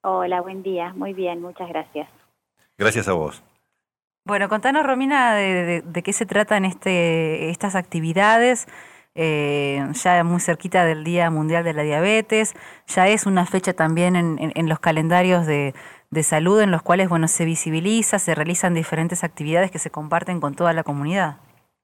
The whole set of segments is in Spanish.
Hola, buen día. Muy bien, muchas gracias. Gracias a vos. Bueno, contanos, Romina, de qué se tratan estas actividades, ya muy cerquita del Día Mundial de la Diabetes. Ya es una fecha también en los calendarios de salud en los cuales, bueno, se visibiliza, se realizan diferentes actividades que se comparten con toda la comunidad.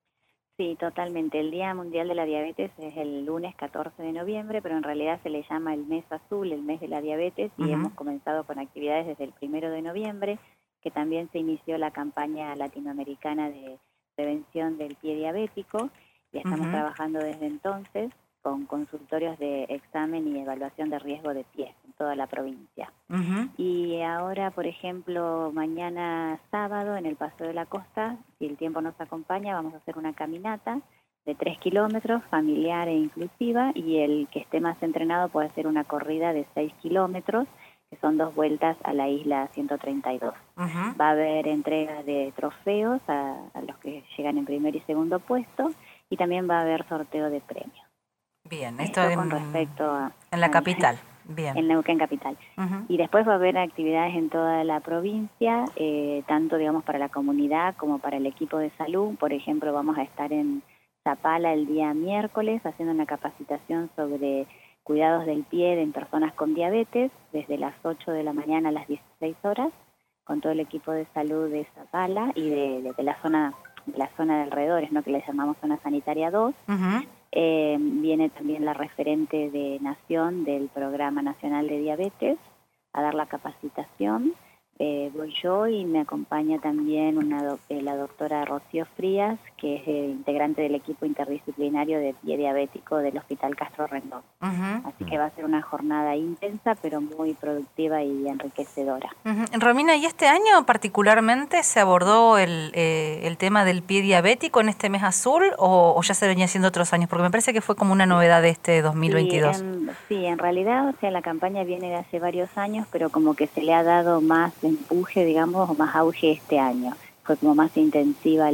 Sí, totalmente. El Día Mundial de la Diabetes es el lunes 14 de noviembre, pero en realidad se le llama el mes azul, el mes de la diabetes, y Ujú. hemos comenzado con actividades desde el 1 de noviembre, que también se inició la campaña latinoamericana de prevención del pie diabético, y estamos Ujú. trabajando desde entonces con consultorios de examen y evaluación de riesgo de pie en toda la provincia. Ujú. Y ahora, por ejemplo, mañana sábado en el Paseo de la Costa, si el tiempo nos acompaña, vamos a hacer una caminata de 3 kilómetros, familiar e inclusiva, y el que esté más entrenado puede hacer una corrida de 6 kilómetros, que son 2 vueltas a la isla 132. Ujú. Va a haber entrega de trofeos a los que llegan en primer y segundo puesto, y también va a haber sorteo de premios. Bien, esto Esto con respecto en la al, capital. Bien. en Neuquén Capital. Ujú. Y después va a haber actividades en toda la provincia, tanto digamos para la comunidad como para el equipo de salud. Por ejemplo, vamos a estar en Zapala el día miércoles haciendo una capacitación sobre cuidados del pie en personas con diabetes desde las 8 de la mañana a las 16 horas con todo el equipo de salud de Zapala y de la zona de alrededores, ¿no? Que le llamamos zona sanitaria 2. Ujú. Viene también la referente de Nación del Programa Nacional de Diabetes a dar la capacitación. Voy yo y me acompaña también la doctora Rocío Frías, que es integrante del equipo interdisciplinario de pie diabético del Hospital Castro Rendón. Ujú. Así que va a ser una jornada intensa, pero muy productiva y enriquecedora. Ujú. Romina, ¿y este año particularmente se abordó el tema del pie diabético en este mes azul o ya se venía haciendo otros años? Porque me parece que fue como una novedad de este Sí, 2022. en realidad, o sea, la campaña viene de hace varios años, pero como que se le ha dado más empuje, digamos, o más auge este año. Fue como más intensiva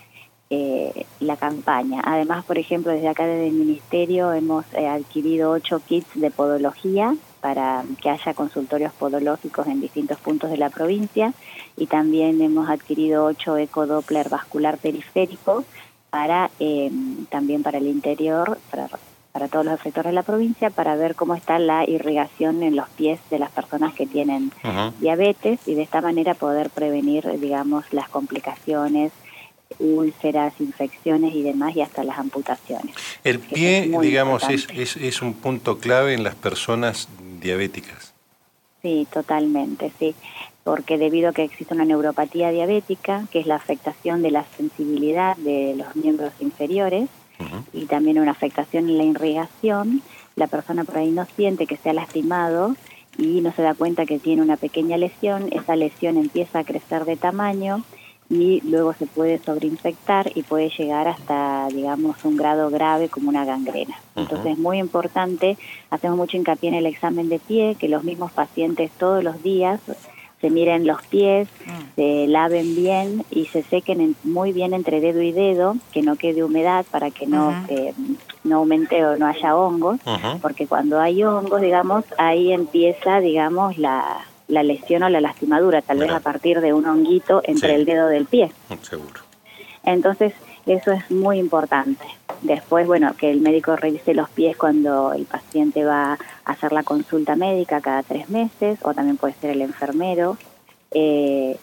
la campaña. Además, por ejemplo, desde acá desde el Ministerio hemos adquirido 8 kits de podología para que haya consultorios podológicos en distintos puntos de la provincia, y también hemos adquirido 8 ecodoppler vascular periférico para también para el interior, para todos los efectores de la provincia, para ver cómo está la irrigación en los pies de las personas que tienen diabetes, y de esta manera poder prevenir, digamos, las complicaciones, úlceras, infecciones y demás, y hasta las amputaciones. El Eso es pie, muy digamos, importante. es un punto clave en las personas diabéticas. Sí, totalmente, sí, porque debido a que existe una neuropatía diabética, que es la afectación de la sensibilidad de los miembros inferiores, Ujú. y también una afectación en la irrigación, la persona por ahí no siente que se ha lastimado y no se da cuenta que tiene una pequeña lesión. Esa lesión empieza a crecer de tamaño y luego se puede sobreinfectar y puede llegar hasta, digamos, un grado grave como una gangrena. Entonces es muy importante, hacemos mucho hincapié en el examen de pie, que los mismos pacientes todos los días se miren los pies, se laven bien y se sequen muy bien entre dedo y dedo, que no quede humedad para que Ujú. no aumente o no haya hongos, Ujú. porque cuando hay hongos, digamos, ahí empieza, digamos, la lesión o la lastimadura, tal vez Mirá, a partir de un honguito entre sí, el dedo del pie. seguro. Entonces, eso es muy importante. Después, bueno, que el médico revise los pies cuando el paciente va a hacer la consulta médica cada 3 meses, o también puede ser el enfermero. Es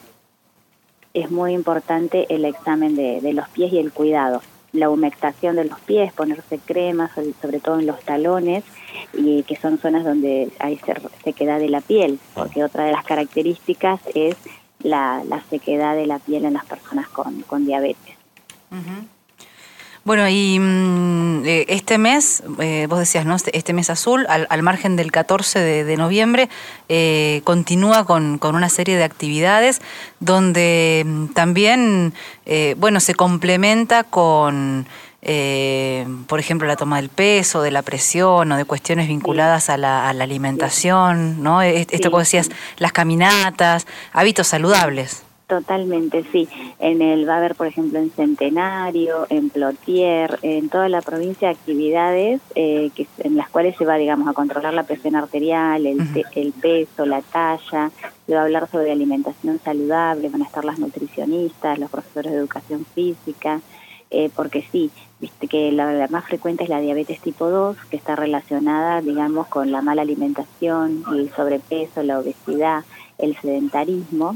muy importante el examen de los pies y el cuidado. La humectación de los pies, ponerse crema, sobre todo en los talones, y que son zonas donde hay sequedad de la piel, porque otra de las características es la sequedad de la piel en las personas con diabetes. Ujú. Bueno, y este mes, vos decías, ¿no? Este mes azul, al margen del 14 de noviembre, continúa con una serie de actividades donde también, bueno, se complementa con, por ejemplo, la toma del peso, de la presión o de cuestiones Sí, vinculadas a la sí, alimentación, ¿no? Esto que sí, vos decías, sí. las caminatas, hábitos saludables. Totalmente, sí. Va a haber, por ejemplo, en Centenario, en Plotier, en toda la provincia actividades en las cuales se va, digamos, a controlar la presión arterial, el peso, la talla. Se va a hablar sobre alimentación saludable, van a estar las nutricionistas, los profesores de educación física, porque sí, viste que la más frecuente es la diabetes tipo 2, que está relacionada, digamos, con la mala alimentación, el sobrepeso, la obesidad, el sedentarismo.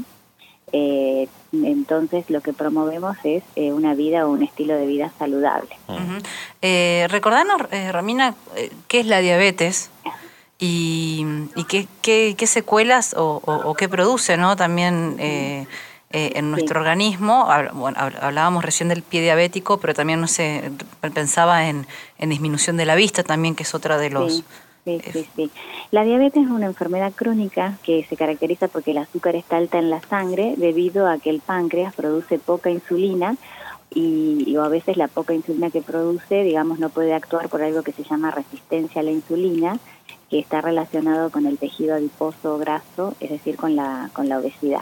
Entonces lo que promovemos es una vida o un estilo de vida saludable. Recordanos, Romina, qué es la diabetes y qué secuelas o qué produce, ¿no? También en nuestro organismo. Bueno, hablábamos recién del pie diabético, pero también, no sé, pensaba en disminución de la vista también, que es otra de los... Sí. La diabetes es una enfermedad crónica que se caracteriza porque el azúcar está alta en la sangre debido a que el páncreas produce poca insulina o a veces la poca insulina que produce, digamos, no puede actuar por algo que se llama resistencia a la insulina, que está relacionado con el tejido adiposo graso, es decir, con la obesidad.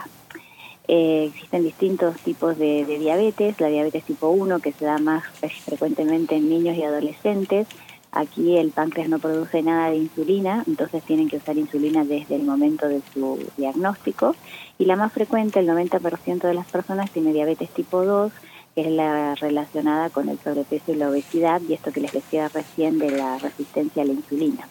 Existen distintos tipos de diabetes, la diabetes tipo 1 que se da más frecuentemente en niños y adolescentes. Aquí el páncreas no produce nada de insulina, entonces tienen que usar insulina desde el momento de su diagnóstico. Y la más frecuente, el 90% de las personas tiene diabetes tipo 2, que es la relacionada con el sobrepeso y la obesidad, y esto que les decía recién de la resistencia a la insulina.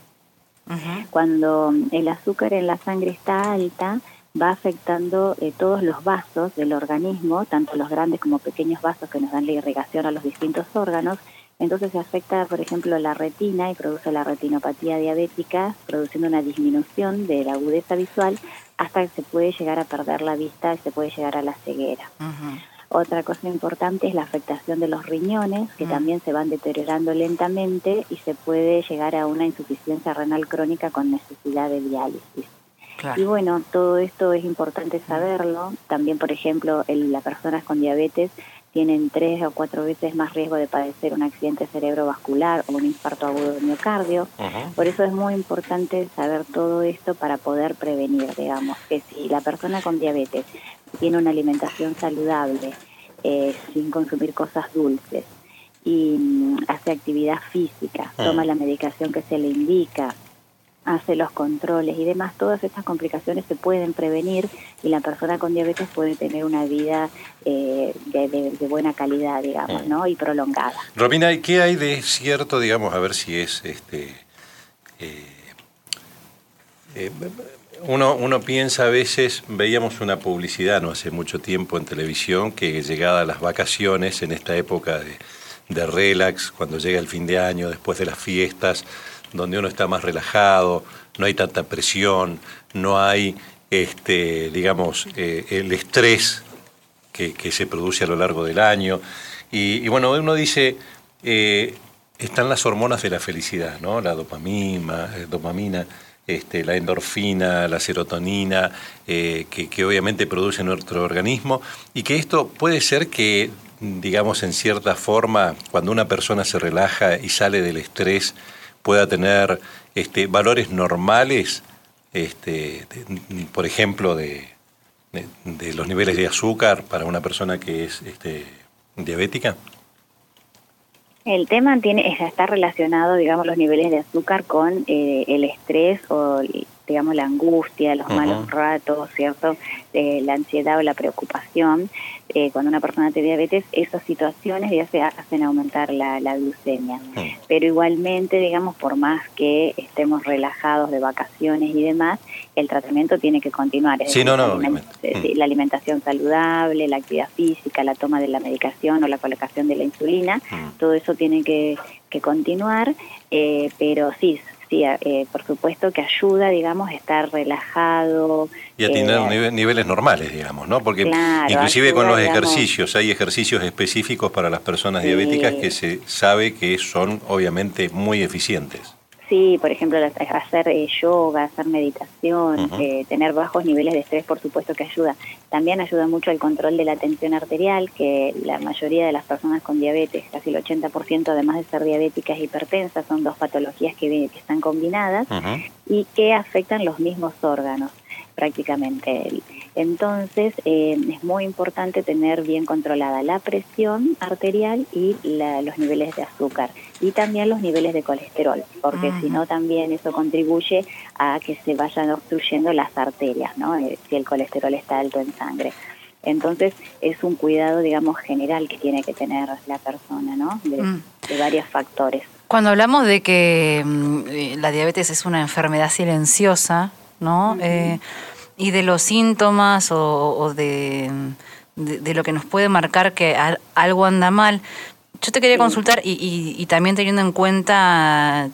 Cuando el azúcar en la sangre está alta, va afectando todos los vasos del organismo, tanto los grandes como pequeños vasos que nos dan la irrigación a los distintos órganos. Entonces se afecta, por ejemplo, la retina y produce la retinopatía diabética, produciendo una disminución de la agudeza visual hasta que se puede llegar a perder la vista y se puede llegar a la ceguera. Otra cosa importante es la afectación de los riñones, que también se van deteriorando lentamente y se puede llegar a una insuficiencia renal crónica con necesidad de diálisis. Claro. Y bueno, todo esto es importante saberlo. También, por ejemplo, las personas con diabetes tienen 3 o 4 veces más riesgo de padecer un accidente cerebrovascular o un infarto agudo de miocardio. Por eso es muy importante saber todo esto para poder prevenir, digamos, que si la persona con diabetes tiene una alimentación saludable, sin consumir cosas dulces, y hace actividad física, toma la medicación que se le indica, hace los controles y demás, todas estas complicaciones se pueden prevenir y la persona con diabetes puede tener una vida de buena calidad, digamos, ¿no? Y prolongada. Romina, ¿y qué hay de cierto, digamos, a ver si es uno piensa a veces, veíamos una publicidad no hace mucho tiempo en televisión que llegada las vacaciones, en esta época de relax, cuando llega el fin de año, después de las fiestas, donde uno está más relajado, no hay tanta presión, no hay, digamos, el estrés que se produce a lo largo del año. Y bueno, uno dice, están las hormonas de la felicidad, ¿no? La dopamina, la endorfina, la serotonina, que obviamente produce nuestro organismo, y que esto puede ser que, digamos, en cierta forma, cuando una persona se relaja y sale del estrés, pueda tener valores normales, por ejemplo, de los niveles de azúcar para una persona que es diabética? El tema está relacionado, digamos, los niveles de azúcar con el estrés o, digamos, la angustia, los malos ratos, ¿cierto? La ansiedad o la preocupación. Cuando una persona tiene diabetes, esas situaciones ya se hacen aumentar la glucemia. Pero igualmente, digamos, por más que estemos relajados de vacaciones y demás, el tratamiento tiene que continuar. La alimentación saludable, la actividad física, la toma de la medicación o la colocación de la insulina, todo eso tiene que continuar, pero sí, por supuesto que ayuda, digamos, a estar relajado. Y a tener niveles normales, digamos, ¿no? Porque claro, inclusive ayuda, con los ejercicios, hay ejercicios específicos para las personas diabéticas que se sabe que son obviamente muy eficientes. Sí, por ejemplo, hacer yoga, hacer meditación, tener bajos niveles de estrés, por supuesto que ayuda. También ayuda mucho el control de la tensión arterial, que la mayoría de las personas con diabetes, casi el 80%, además de ser diabéticas, hipertensas, son dos patologías que están combinadas y que afectan los mismos órganos prácticamente. Entonces, es muy importante tener bien controlada la presión arterial y los niveles de azúcar y también los niveles de colesterol, porque si no también eso contribuye a que se vayan obstruyendo las arterias, ¿no? Si el colesterol está alto en sangre. Entonces, es un cuidado, digamos, general que tiene que tener la persona, ¿no? De varios factores. Cuando hablamos de que la diabetes es una enfermedad silenciosa, ¿no? Y de los síntomas o de lo que nos puede marcar que algo anda mal, yo te quería consultar y también teniendo en cuenta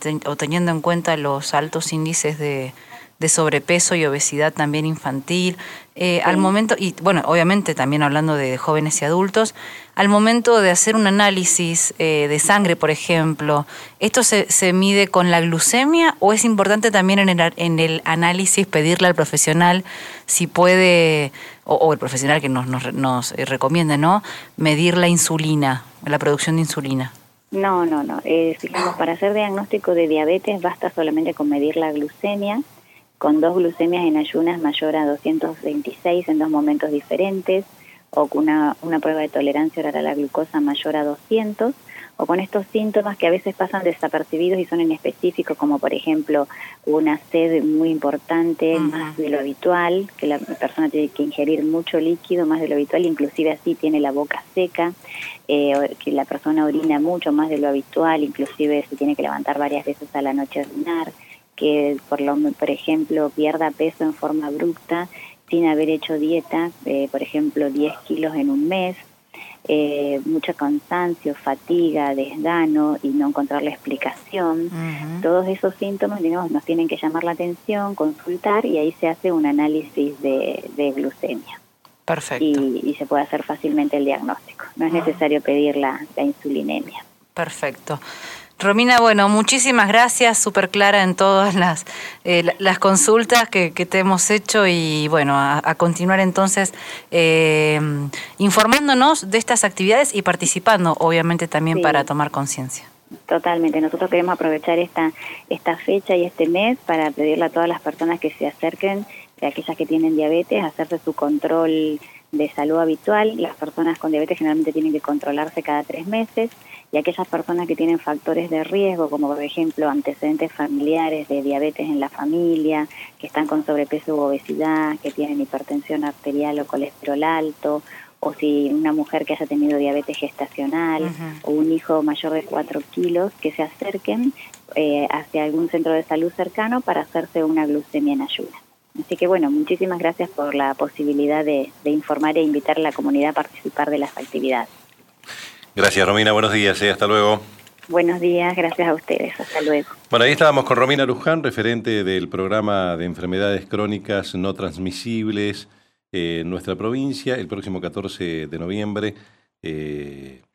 los altos índices de sobrepeso y obesidad también infantil, al momento, y bueno, obviamente también hablando de jóvenes y adultos, al momento de hacer un análisis de sangre, por ejemplo, ¿esto se mide con la glucemia o es importante también en el análisis pedirle al profesional si puede, o el profesional que nos recomienda, ¿no?, medir la insulina, la producción de insulina? No. Digamos, para hacer diagnóstico de diabetes basta solamente con medir la glucemia, con 2 glucemias en ayunas mayor a 226 en 2 momentos diferentes, o con una prueba de tolerancia oral a la glucosa mayor a 200, o con estos síntomas que a veces pasan desapercibidos y son inespecíficos, como por ejemplo una sed muy importante, más de lo habitual, que la persona tiene que ingerir mucho líquido, más de lo habitual, inclusive así tiene la boca seca, que la persona orina mucho, más de lo habitual, inclusive se tiene que levantar varias veces a la noche a orinar, que por ejemplo pierda peso en forma abrupta sin haber hecho dieta, por ejemplo 10 kilos en un mes, mucho cansancio, fatiga, desgano y no encontrar la explicación. Todos esos síntomas, digamos, nos tienen que llamar la atención, consultar y ahí se hace un análisis de glucemia. Perfecto. Y se puede hacer fácilmente el diagnóstico. No es necesario pedir la insulinemia. Perfecto. Romina, bueno, muchísimas gracias, súper clara en todas las consultas que te hemos hecho y bueno, a continuar entonces informándonos de estas actividades y participando, obviamente también para tomar conciencia. Totalmente, nosotros queremos aprovechar esta fecha y este mes para pedirle a todas las personas que se acerquen, aquellas que tienen diabetes, hacerse su control de salud habitual. Las personas con diabetes generalmente tienen que controlarse cada 3 meses. Y aquellas personas que tienen factores de riesgo, como por ejemplo antecedentes familiares de diabetes en la familia, que están con sobrepeso u obesidad, que tienen hipertensión arterial o colesterol alto, o si una mujer que haya tenido diabetes gestacional, o un hijo mayor de 4 kilos, que se acerquen hacia algún centro de salud cercano para hacerse una glucemia en ayunas. Así que bueno, muchísimas gracias por la posibilidad de informar e invitar a la comunidad a participar de las actividades. Gracias, Romina. Buenos días. Hasta luego. Buenos días. Gracias a ustedes. Hasta luego. Bueno, ahí estábamos con Romina Luján, referente del programa de enfermedades crónicas no transmisibles en nuestra provincia. El próximo 14 de noviembre